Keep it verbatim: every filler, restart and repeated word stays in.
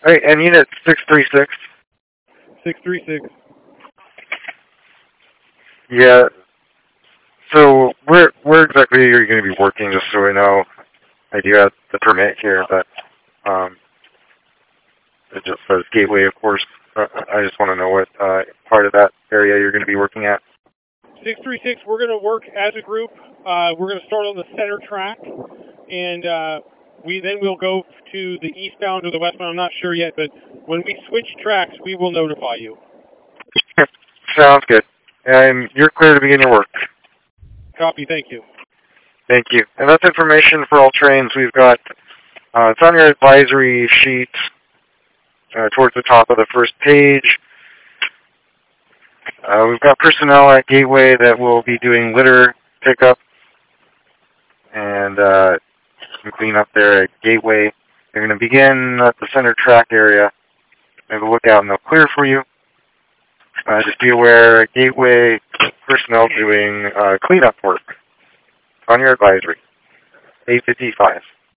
Hey, and unit six three six. six three six. Yeah. So where where exactly are you going to be working? Just so I know. I do have the permit here, but um, it just says Gateway, of course. Uh, I just want to know what uh, part of that area you're going to be working at. six three six, we're going to work as a group. Uh, we're going to start on the center track, and uh, we then we'll go to the eastbound or the westbound. I'm not sure yet, but when we switch tracks, we will notify you. Sounds good. And you're clear to begin your work. Copy, thank you. Thank you. And that's information for all trains. We've got, uh, it's on your advisory sheet uh, towards the top of the first page. Uh, we've got personnel at Gateway that will be doing litter pickup and uh, some cleanup there at Gateway. They're going to begin at the center track area. Have a look out and they'll clear for you. Uh, just be aware, Gateway personnel doing uh, cleanup work on your advisory. eight fifty-five.